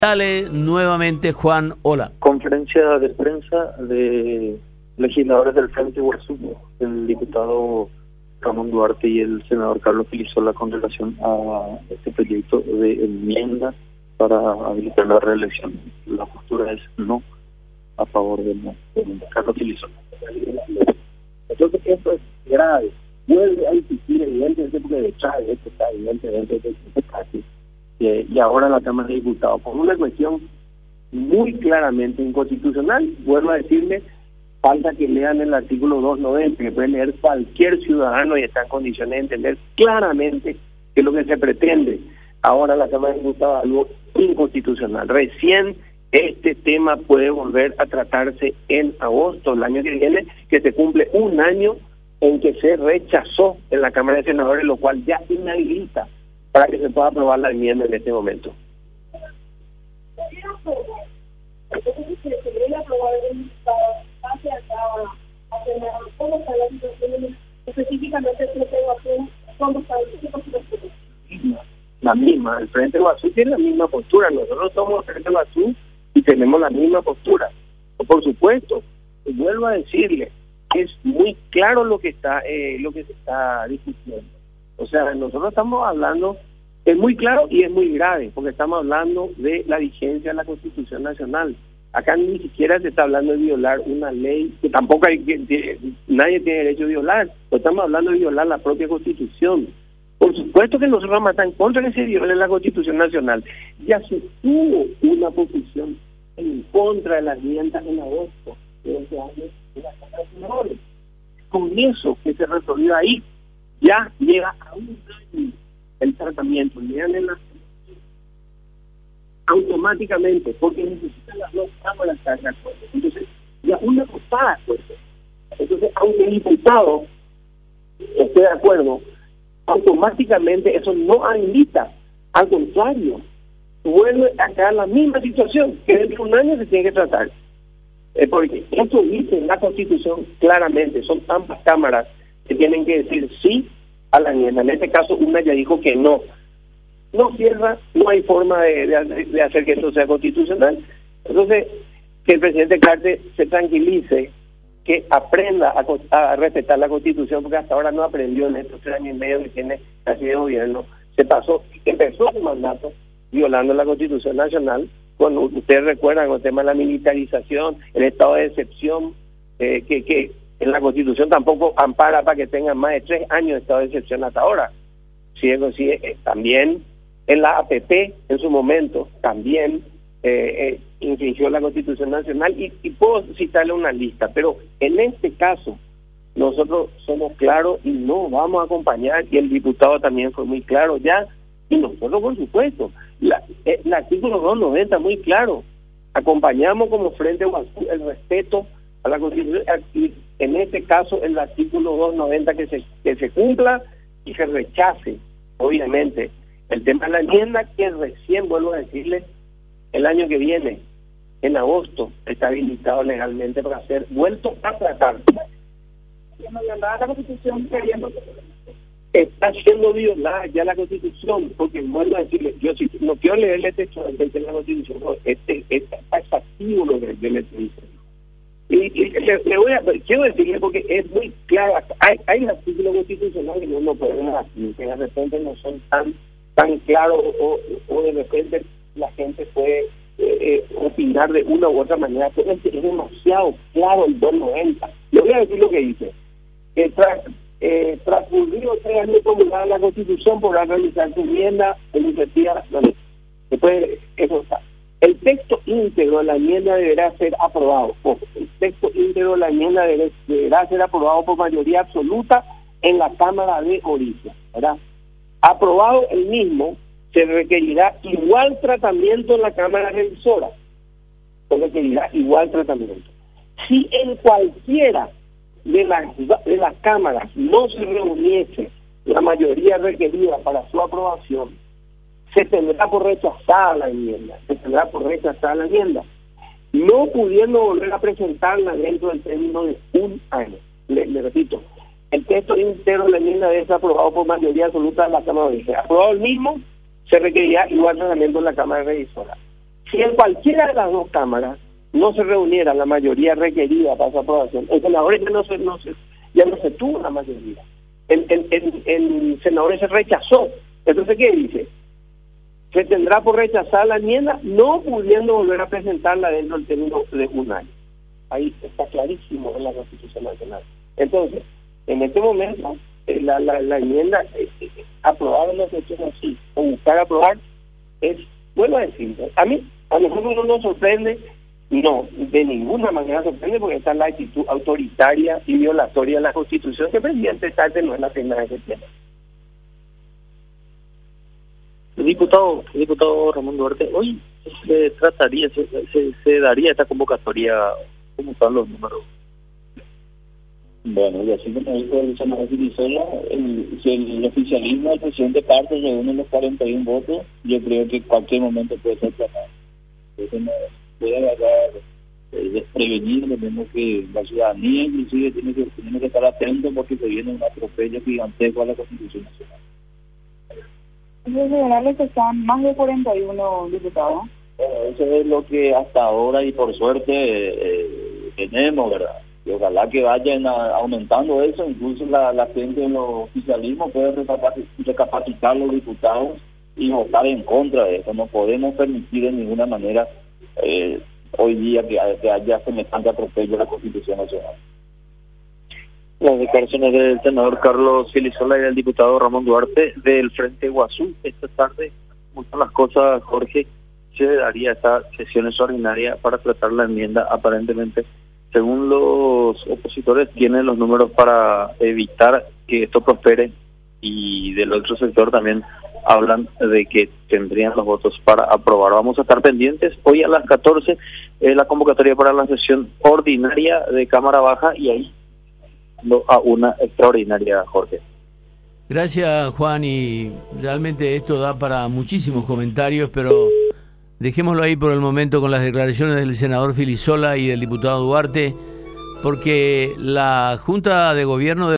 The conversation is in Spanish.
Dale nuevamente, Juan, hola. Conferencia de prensa de legisladores del Frente Iguazú, el diputado Ramón Duarte y el senador Carlos Filisola, con relación a este proyecto de enmienda para habilitar la reelección. La postura es no, a favor de no. Carlos Filisola. Entonces esto es grave. Vuelve a insistir evidentemente porque detrás de esto está evidentemente casi. Y ahora la Cámara de Diputados, por una cuestión muy claramente inconstitucional, vuelvo a decirle, falta que lean el artículo 290, que puede leer cualquier ciudadano y está en condiciones de entender claramente que lo que se pretende ahora la Cámara de Diputados es algo inconstitucional. Recién este tema puede volver a tratarse en agosto, el año que viene, que se cumple un año en que se rechazó en la Cámara de Senadores, lo cual ya inhabilita para que se pueda aprobar la enmienda en este momento. La misma, el Frente Iguazú tiene la misma postura, nosotros somos el Frente Iguazú y tenemos la misma postura. Por supuesto, vuelvo a decirle, es muy claro lo que se está discutiendo. O sea, nosotros estamos hablando, es muy claro y es muy grave, porque estamos hablando de la vigencia de la Constitución Nacional. Acá ni siquiera se está hablando de violar una ley, que tampoco nadie tiene derecho a violar, pero estamos hablando de violar la propia Constitución. Por supuesto que nosotros vamos a estar en contra de que se viole la Constitución Nacional. Ya se tuvo una posición en contra de las enmiendas en agosto de ese año de la Cámara de Senadores. Con eso que se resolvió ahí, ya llega a un año el tratamiento, llegan en la automáticamente, porque necesitan las dos cámaras estar de acuerdo. Entonces, ya una cosa pues. Entonces, aunque el diputado esté de acuerdo, automáticamente eso no habilita, al contrario, vuelve a quedar la misma situación, que dentro de un año se tiene que tratar. Porque esto dice en la Constitución claramente, son ambas cámaras que tienen que decir sí a la enmienda. En este caso, una ya dijo que no. No cierra, no hay forma de hacer que esto sea constitucional. Entonces, que el presidente Carte se tranquilice, que aprenda a respetar la Constitución, porque hasta ahora no aprendió en estos 3 años y medio que tiene así de gobierno. Empezó su mandato violando la Constitución Nacional, cuando ustedes recuerdan con el tema de la militarización, el estado de excepción, que en la Constitución tampoco ampara para que tengan más de 3 años de estado de excepción hasta ahora. También en la APP, en su momento, también infringió la Constitución Nacional, y puedo citarle una lista, pero en este caso nosotros somos claros y no vamos a acompañar, y el diputado también fue muy claro ya, y nosotros por supuesto, el artículo 290 muy claro, acompañamos como Frente Iguazú el respeto a la Constitución, y en este caso el artículo 290 que se cumpla y se rechace, obviamente, el tema de la enmienda, que recién, vuelvo a decirle, el año que viene, en agosto, está habilitado legalmente para ser vuelto a tratar. La Constitución está siendo violada ya la Constitución, porque vuelvo a decirle, yo sí, no quiero leerle el texto de la Constitución, no, está exactivo lo que le dice. Y quiero decirle, porque es muy claro, hay artículos constitucionales que no podemos hacer, que de repente no son tan claros, o de repente la gente puede opinar de una u otra manera, pero es demasiado claro el 290. Le voy a decir lo que dice. Transcurrido 3 años promulgada la Constitución, podrá realizar su enmienda en iniciativa. Después, eso está. El texto íntegro de la enmienda deberá ser aprobado. El texto íntegro de la enmienda deberá ser aprobado por mayoría absoluta en la Cámara de Origen, ¿verdad? Aprobado el mismo, se requerirá igual tratamiento en la Cámara Revisora. Se requerirá igual tratamiento. Si en cualquiera de las cámaras no se reuniese la mayoría requerida para su aprobación, se tendrá por rechazada la enmienda. No pudiendo volver a presentarla dentro del término de un año. Le repito, el texto íntegro de la enmienda debe ser aprobado por mayoría absoluta de la Cámara de Origen. Aprobado el mismo, se requerirá igual tratamiento en la Cámara Revisora. Si en cualquiera de las dos cámaras no se reuniera la mayoría requerida para su aprobación, el senador ya no se tuvo la mayoría. El senador se rechazó. Entonces, ¿qué dice? Se tendrá por rechazar la enmienda, no pudiendo volver a presentarla dentro del término de un año. Ahí está clarísimo en la Constitución Nacional. Entonces, en este momento, la enmienda aprobada en la sección así, o buscar aprobar, vuelvo a decirlo, a nosotros no nos sorprende, no, de ninguna manera sorprende, porque esta es la actitud autoritaria y violatoria de la Constitución que el presidente Sáenz no es la primera vez que tiene. Diputado Ramón Duarte, hoy se daría esta convocatoria, ¿cómo están los números? Bueno, y así como dijo el senador Filisola, si el oficialismo, el presidente parte reúne los 41 votos, yo creo que en cualquier momento puede ser tratado. Entonces no puede agarrar desprevenido, tenemos que la ciudadanía inclusive tiene que estar atento porque se viene un atropello gigantesco a la Constitución Nacional. Los federales están más de 41 diputados. Bueno, eso es lo que hasta ahora y por suerte tenemos, ¿verdad? Y ojalá que vayan aumentando eso, incluso la gente del oficialismo puede recapacitar a los diputados y votar en contra de eso. No podemos permitir de ninguna manera hoy día que haya semejante atropello a la Constitución Nacional. Las declaraciones del senador Carlos Filisola y del diputado Ramón Duarte del Frente Guazú. Esta tarde, como están las cosas, Jorge, se daría esta sesión extraordinaria para tratar la enmienda. Aparentemente, según los opositores, tienen los números para evitar que esto prospere, y del otro sector también hablan de que tendrían los votos para aprobar. Vamos a estar pendientes. Hoy a las 14 la convocatoria para la sesión ordinaria de Cámara Baja, y ahí a una extraordinaria, Jorge. Gracias, Juan, y realmente esto da para muchísimos comentarios, pero dejémoslo ahí por el momento con las declaraciones del senador Filisola y del diputado Duarte, porque la Junta de Gobierno